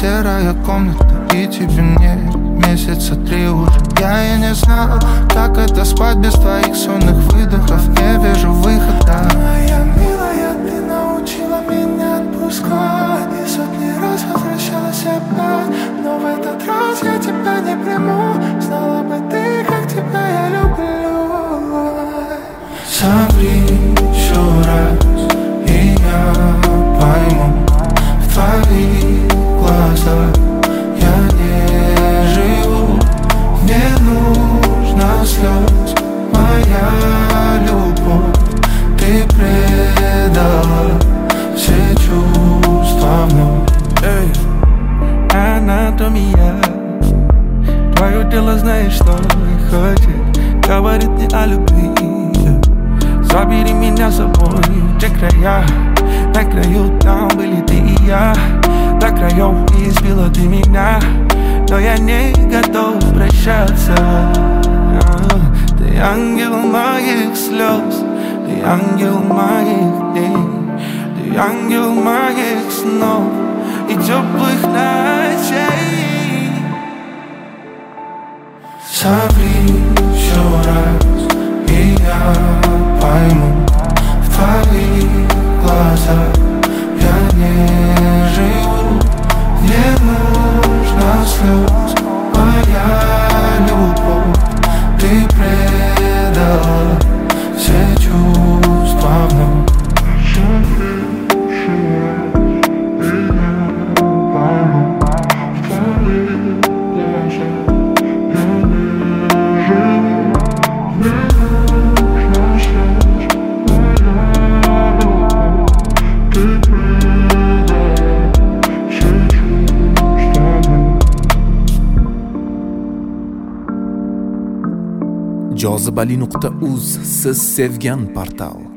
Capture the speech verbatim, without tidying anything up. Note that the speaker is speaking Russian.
серая комната, и тебе нет месяца три уже. Я и не знал, как это спать без твоих сонных выдохов. Не вижу выхода. Моя милая, ты научила меня отпускать, и сотни раз возвращалась опять. Но в этот раз я тебя не приму. Знала бы ты, как тебя я люблю. Смотри еще раз, и я пойму. В твоих глазах я не живу. Не нужно слез, моя любовь. Ты предала все чувства вновь. Эй, анатомия. Твое тело знает, что хочет, говорит мне о любви. Забери меня с собой в те края. На краю там были ты и я. До краев избила ты меня, но я не готов прощаться. Ты ангел моих слез, ты ангел моих дней, ты ангел моих снов и теплых ночей. Смотри еще раз, и я пойму. В твоих глазах я не живу. Не нужно слез, моя любовь. Ты предала все чувства вновь. jozibali nuqta uz siz sevgan portal.